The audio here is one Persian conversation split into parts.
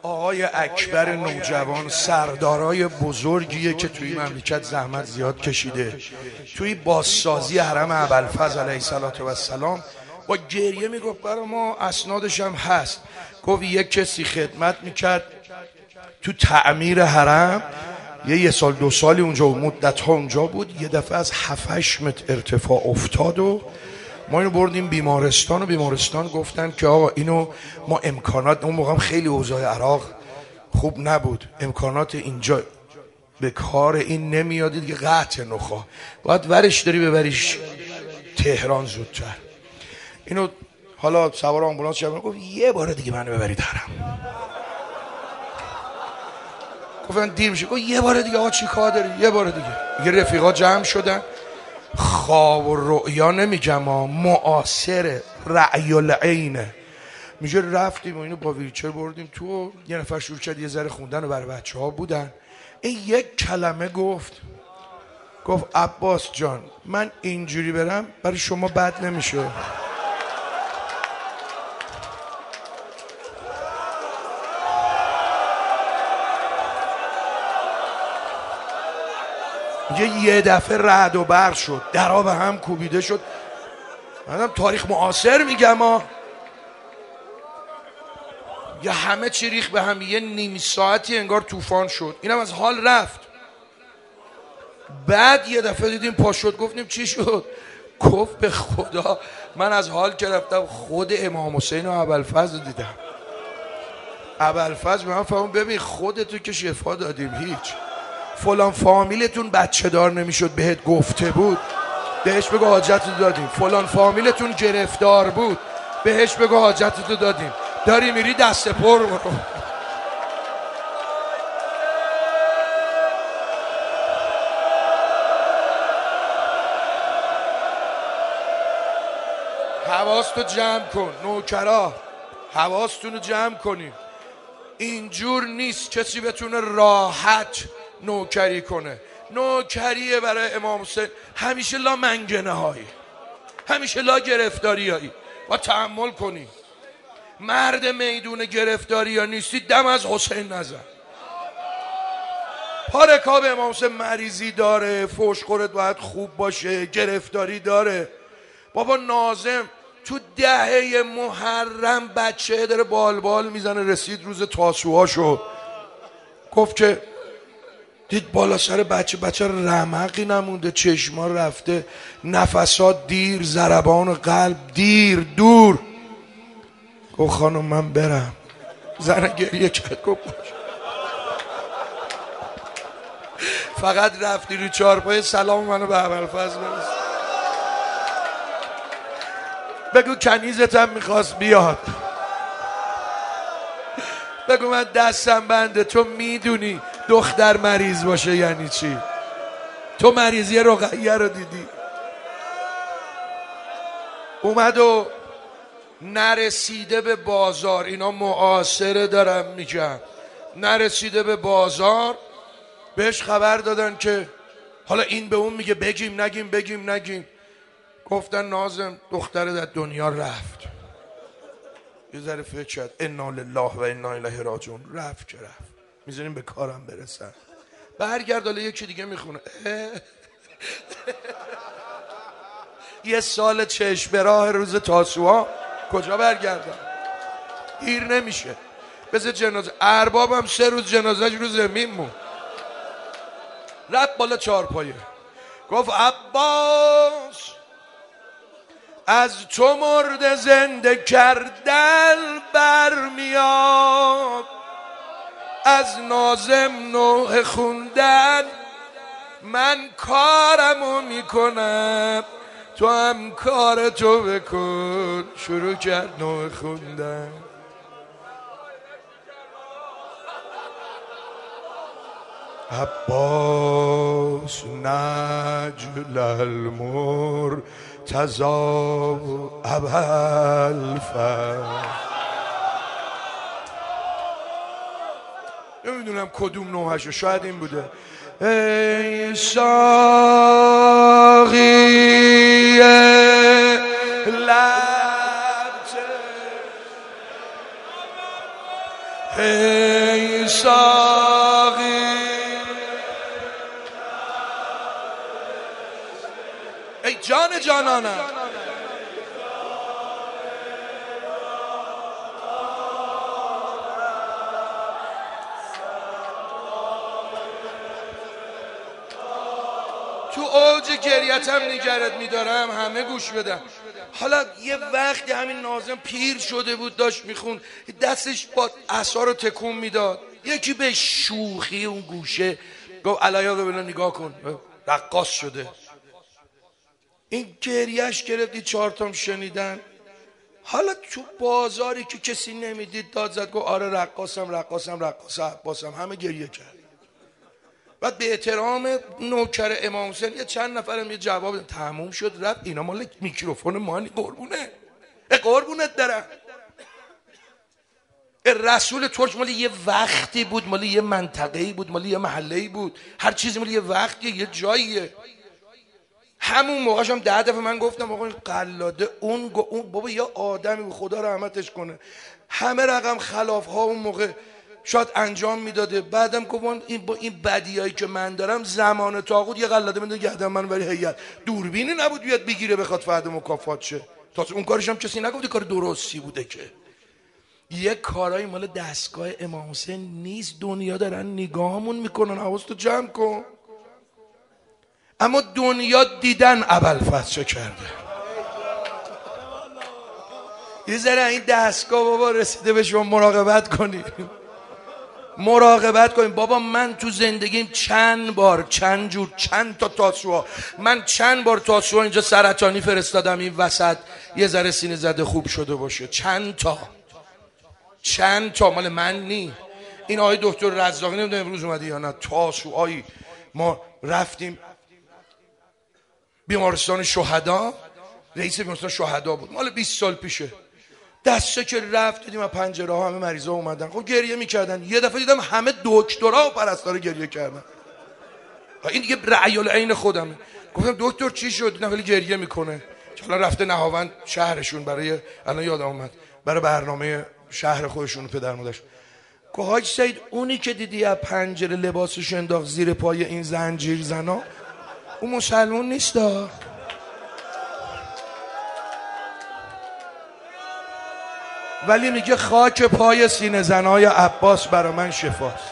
آقای اکبر نوجوان سردارای بزرگیه که توی مملکت زحمت زیاد کشیده، توی بازسازی حرم ابوالفضل علیه السلام با گریه میگفت برای ما، اسنادش هم هست. گفت یک کسی خدمت میکرد تو تعمیر حرم، یه سال دو سالی اونجا و مدت ها اونجا بود، یه دفعه از 7-8 متر ارتفاع افتاد و ما اینو بردیم بیمارستان و بیمارستان گفتن که آقا اینو ما امکانات، اون موقع خیلی اوضاع عراق خوب نبود، امکانات اینجا به کار این نمیاد دیگه، قطع نخا باید ورش داری ببریش تهران زودتر. اینو حالا سوار آمبولانس شدم، گفت یه بار دیگه منو ببرید حرم. گفتن دیر میشه، گفت یه بار دیگه. آقا چی کار داری؟ یه بار دیگه. یه رفیقا جمع شدن، خواب و رؤیا نمیگم، معاصر رأی العینه. میگه رفتیم و اینو با ویلچر بردیم تو، یه نفر شروع کرد یه ذره خوندن و برای بچه ها بودن. این یک کلمه گفت عباس جان من اینجوری برم برای شما بد نمیشه. یه دفعه رعد و برق شد، درها به هم کوبیده شد. منم تاریخ معاصر میگم یا همه چی ریخ به هم، یه نیم ساعتی انگار طوفان شد. اینم از حال رفت. بعد یه دفعه دیدیم پا شد، گفتیم چی شد؟ گفت به خدا من از حال که رفتم خود امام حسین و ابوالفضل دیدم. ابوالفضل به من فهمون ببین خودتو که شفا دادیم، هیچ فلان فامیلتون بچه دار نمیشد بهت گفته بود، بهش بگو حاجتتو دادیم. فلان فامیلتون گرفتار بود، بهش بگو حاجتتو دادیم. داری میری دست پر برو. حواستو جمع کن نوکرا، حواستونو جمع کنیم. اینجور نیست کسی بتونه راحت نوکری کنه. نوکریه برای امام حسین همیشه لا منگنه هایی، همیشه لا گرفتاری هایی. با تحمل کنی. مرد میدون گرفتاری ها نیستی دم از حسین نزن. پارکاب امام حسین مریضی داره، فوشخورت باید خوب باشه، گرفتاری داره. بابا ناظم تو دهه محرم بچه داره بال میزنه، رسید روز تاسوعا شد، گفت که دید بالا سر بچه رمقی نمونده، چشما رفته، نفسات دیر، ضربان قلب دیر دور. گفت خانم من برم. زنه گریه کرد، گفت فقط رفتی رو چارپای سلام منو به ابوالفضل برس، بگو کنیزتم میخواست بیاد، بگو من دستم بنده، تو میدونی دختر مریض باشه یعنی چی، تو مریضی رقیه رو دیدی. اومد و نرسیده به بازار، اینا معاصره دارم میگم، نرسیده به بازار بهش خبر دادن که حالا این به اون میگه بگیم نگیم. گفتن ناظم دختر در دنیا رفت. یه ذره فکر کرد، انا لله و انا الیه راجعون. رفت که رفت، میذاریم به کارم برسن. برگرد حالا یکی دیگه میخونه. یه سال چشم به راه روز تاسوعا کجا برگردم؟ گیر نمیشه. بذار جنازه اربابم 3 روز جنازهش رو زمین مون. رفت بالا چارپایه، گفت عباس از تو مرد زنده کردن برمیاد، از ناظم نوح خوندن من کارمو میکنم، تو هم کارتو بکن. شروع کرد نوح خوندن. عباس نجل المرتضی ابوالفضل. نمیدونم کدوم نوحشو، شاید این بوده. ای ساقی لب ساقی. ای جان جانانم، تو اوج گریتم نگرت میدارم، همه گوش بدم. حالا یه وقتی همین ناظم پیر شده بود، داشت میخوند، دستش با عصا رو تکون میداد، یکی به شوخی اون گوشه گفت علیا ببینم نگاه کن، رقاص شده. این گریهش گرفتی، 4 تام شنیدن. حالا تو بازاری که کسی نمیدید داد زد، گفت آره رقاصم عباسم. همه گریه کرد. بعد به احترام نوکر امام حسین یه چند نفرم یه جواب داد، تموم شد رفت. اینا مال میکروفون مانی، قربونت دارم. رسول ترک مال یه وقتی بود، مال یه منطقه‌ای بود، مال یه محله‌ای بود. هر چیزی مال یه وقتیه، یه جاییه. همون موقعش هم 10 دفعه من گفتم آقا این قلاده اون بابا یه آدمی بود، خدا رحمتش کنه، همه رقم خلاف ها اون موقع شاید انجام میداده. بعدم گفتم این با این بدیایی که من دارم، زمان طاغوت یه قلاده میدونه گردن من، ولی هیئت دوربینی نبود بیاد بگیره بخواد فرد مکافات شه. تازه اون کارش هم کسی نگفته کار درستی بوده که. یه کارای مال دستگاه امام حسین نیست، دنیا دارن نگاهمون میکنن، حواستو جمع کن. اما دنیا دیدن ابوالفضل چه کرده. یه ذره این دستگاه بابا رسیده به شما مراقبت کنید. بابا من تو زندگیم چند بار چند تا تاسوعا، من چند بار تاسوعا اینجا سرطانی فرستادم این وسط یه ذره سینه زده خوب شده باشه. چند تا مال من نی. این آقای دکتر رزاقی نمیدونم امروز اومده یا نه، تاسوعایی ما رفتیم بیمارستان شهدا، رئیس بیمارستان شهدا بود، مال 20 سال پیشه. دسته که رفت دیدیم از پنجره ها همه مریضا اومدن، خب گریه میکردن. یه دفعه دیدم همه دکترا و پرستارا گریه کردن. این دیگه رأی العین خودمه. گفتم دکتر چی شد؟ دیدم ولی گریه میکنه. حالا رفته نهاوند شهرشون برای، الان یادم اومد، برای برنامه شهر خودشون پدر مادرش. که حاج سید اونی که دیدی از پنجره لباسش انداخت زیر پای این زنجیر زنا، اون مسلمون نیست دا. ولی میگه خاک پای سینه زنای عباس برا من شفاست.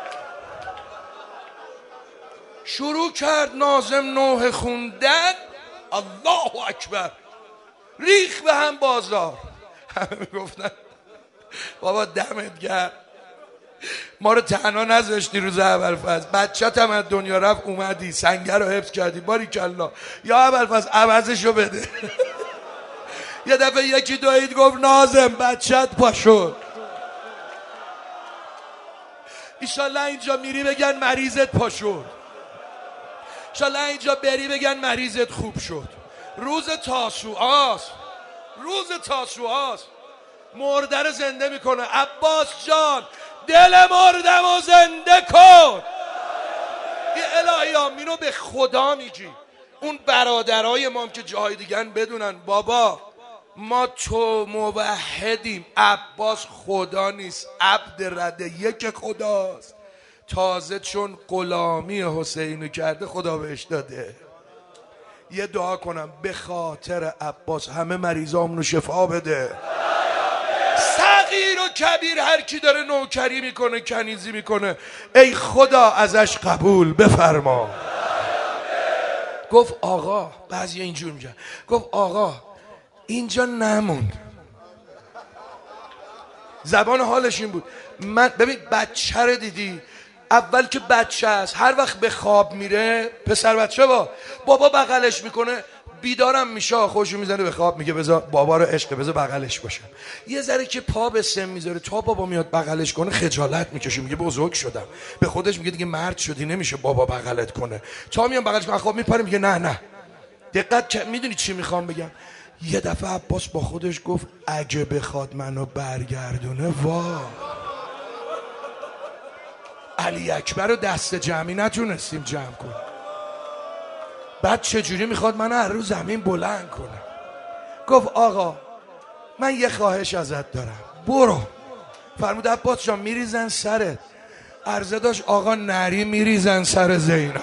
شروع کرد ناظم نوحه خوندن، الله اکبر، ریخ به هم بازار. همه میگفتن بابا دمت گرم، ما رو تنها نذاشتی روز ابوالفضل، بچت هم از دنیا رفت اومدی سنگر رو حفظ کردی، باریکلا یا ابوالفضل عوضشو بده. یه دفعه یکی دوید گفت ناظم بچت پا شد، ایشالله اینجا میری بگن مریضت پا شد، ایشالله اینجا بری بگن مریضت خوب شد. روز تاسوعاست، مرده رو زنده میکنه. عباس جان دل مردم و زنده کن. این الهی اینو به خدا میگی. اون برادرای ما هم که جای دیگن بدونن بابا ما تو موحدیم، عباس خدا نیست، عبد رده یک خداست. تازه چون غلامی حسینو کرده خدا بهش داده. یه دعا کنم به خاطر عباس همه مریضامونو شفا بده. صغیر و کبیر هر کی داره نوکری میکنه کنیزی میکنه، ای خدا ازش قبول بفرما. گفت آقا، بعضی اینجور میگن، گفت آقا اینجا نموند. زبان حالش این بود. من ببین بچه رو دیدی، اول که بچه است هر وقت به خواب میره، پسر بچه بابا بغلش میکنه، بیدارم میشه خوشو میزنه به خواب، میگه بذار بابا رو عشق، بذار بغلش باشم. یه ذره که پا به سن میذاره تا بابا میاد بغلش کنه خجالت میکشه، میگه بزرگ شدم. به خودش میگه دیگه مرد شدی نمیشه بابا بغلت کنه. تا میام بغلش کنه خواب میپره، میگه نه دقت. میدونی چی میخوام بگم؟ یه دفعه عباس با خودش گفت اگه بخواد منو برگردونه علی اکبر رو دست جمعی نتونستیم جمع کنیم، بعد چجوری میخواد منو هر روز زمین بلند کنه؟ گفت آقا من یه خواهش ازت دارم، برو. فرمود عباس جان میریزن سرت، عرضه داشت آقا نری میریزن سر زینب.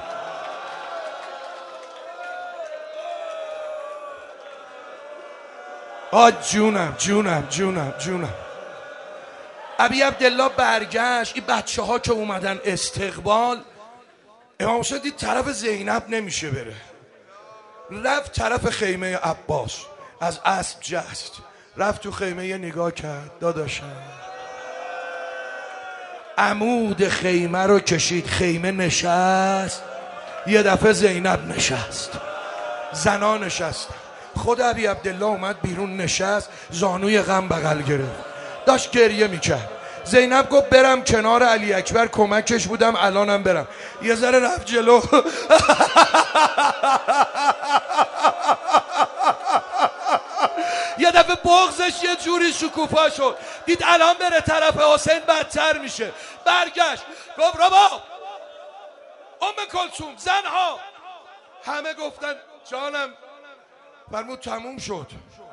جونم. ابی عبدالله برگشت. این بچه ها که اومدن استقبال، امام حسین دید طرف زینب نمیشه بره، رفت طرف خیمه عباس، از اسب جست رفت تو خیمه یه نگاه کرد. داداشم عمود خیمه رو کشید، خیمه نشست، یه دفعه زینب نشست، زنا نشست. خود ابی عبدالله اومد بیرون نشست، زانوی غم بغل گرفت، داشت گریه میکرد. زینب گفت برم کنار علی اکبر کمکش بودم، الانم برم. یه ذره رفت جلو. یه دفعه بغضش یه جوری شکوفا شد، دید الان بره طرف حسین بدتر میشه. برگشت گفت رباب، ام کلثوم، زنها. همه گفتن جانم. فرمود تموم شد،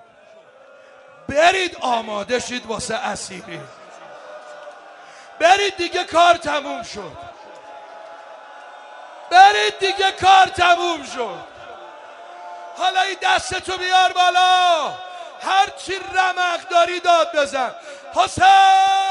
برید آماده شید واسه اسیری، برید دیگه کار تموم شد، برید دیگه کار تموم شد. حالا این دستتو بیار بالا، هرچی رمق داری داد بزن. حسین